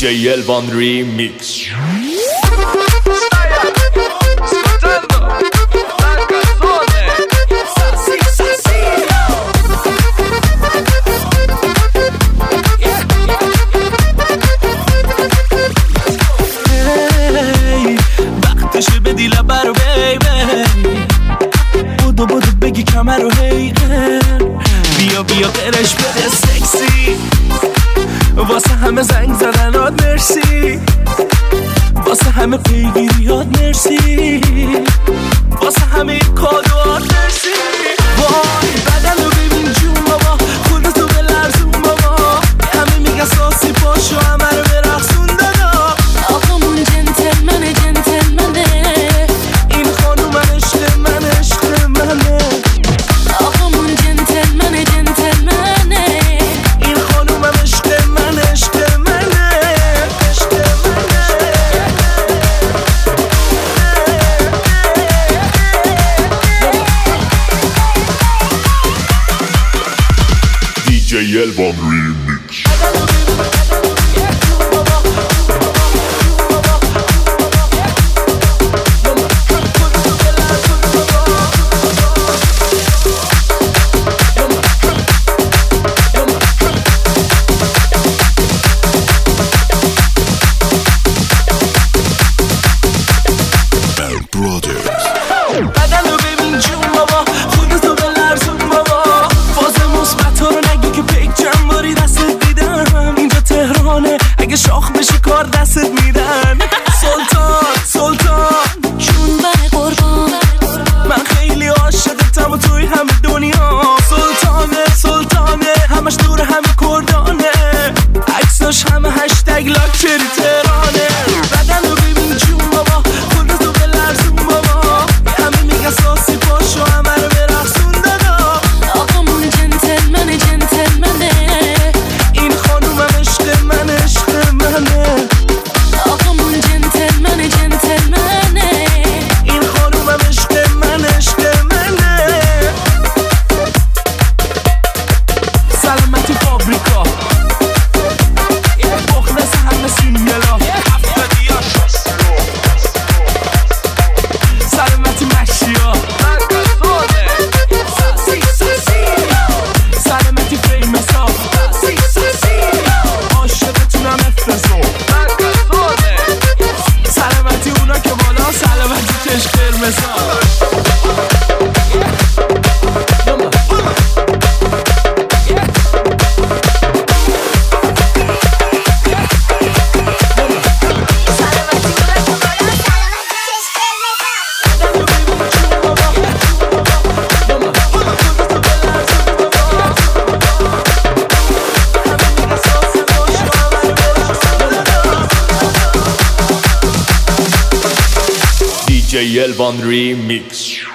DJ Elvan Remix. وقتشه بدی لبه رو بیبی بودو بگی کمر رو هی بیا قرش بده سکسی واسه همه زنگ زدنات مرسی واسه همه پیگیریات مرسی واسه همه کادوات مرسی وای بدن رو ببین جون بابا خودتو بلرزون بابا همه میگه ساسی پاشو همه رو برقصون دادا آقامون جنتلمنه این خانوم عشق منه آقامون جنتلمنه این خانوم عشق منه DJ Elvan Remix. بدن رو ببین جون بابا خودتو بلرزون بابا فاز مثبت رو نگی که پیک جنباری دستت دیدم اینجا تهرانه اگه شاخ بشی کار دستت میدن سلطان جون بر قربان من خیلی عاشقتم و توی همه دنیا سلطانه همش دور همه کردانه عکساش همه هشتگ لاکچری تهرانه بدن رو ببین جون بابا خودتو بلرزون بابا همه میگه ساسی پاشو همه رو برقصون دادا آقامون جنتلمنه این خانومم عشق منه آقامون جنتلمنه این خانومم عشق منه سلامتی فابریکا بخنس همه سینگلا سلامتی مشیا سلامتی فیمسا عاشقتونم افرزو سلامتی اونا که بالا سلامتی چشم قرمزا DJ Elvan Remix.